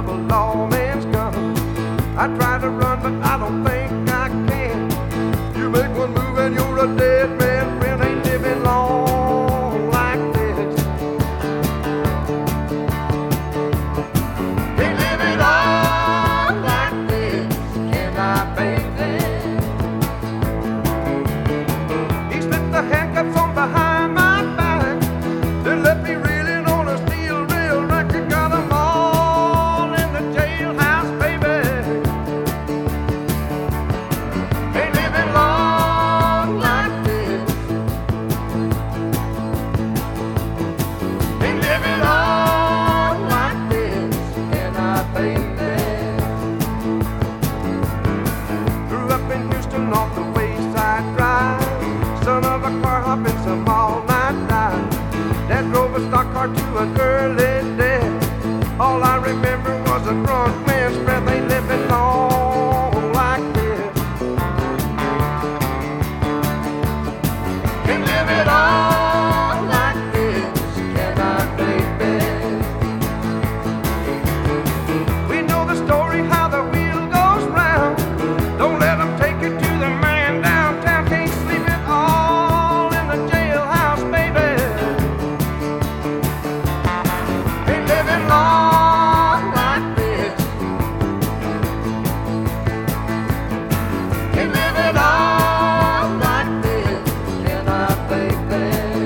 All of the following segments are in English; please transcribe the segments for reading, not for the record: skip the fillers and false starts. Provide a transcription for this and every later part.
of a lawman's gun. I try to run, but I don't think I can. You make one move and you're a dead man. Friend, ain't living long like this. Ain't living long like this, can I, baby? He slipped the handcuffs on behind my back, then left me reeling on a steel rail record. Got 'em all in the jailhouse, baby. Ain't living long like this. Ain't living long like this, can I, baby? Grew up in Houston off the Wayside Drive, son of a car hopping some all-night drive. Dad drove a stock car to an early death. All I remember was a drunk man's breath. Ain't living long like this. Ain't living long like this, can I, baby? We know the story how the wheel goes round. Don't let 'em take you to the man downtown. Can't sleep at all in the jailhouse, baby. Ain't living long like this. Ain't living long like this, can I, baby?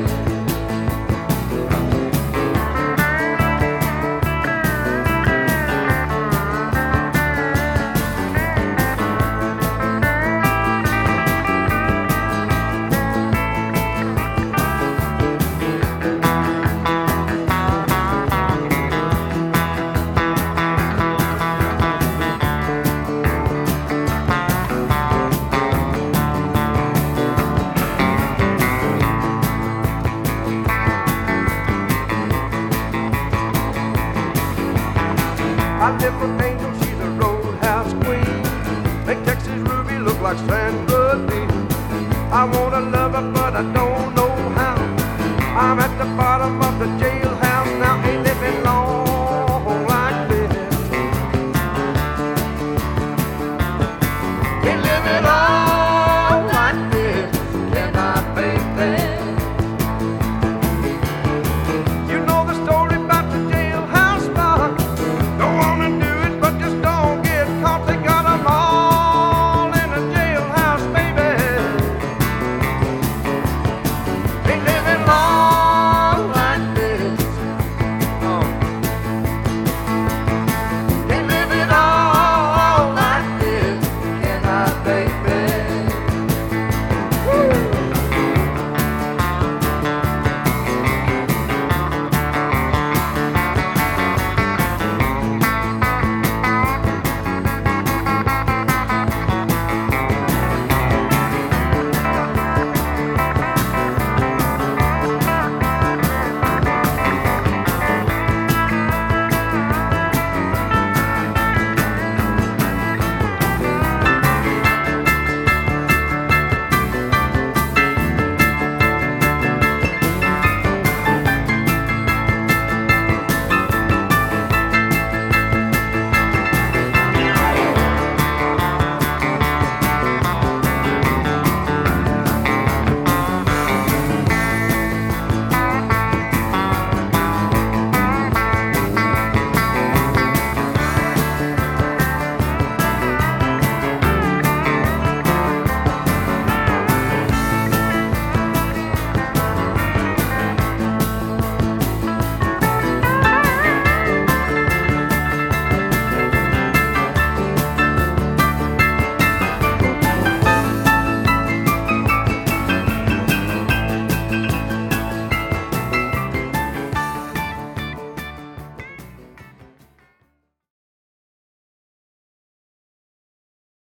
I live with Angel, she's a roadhouse queen. Make Texas Ruby look like Sandra Lee. I wanna love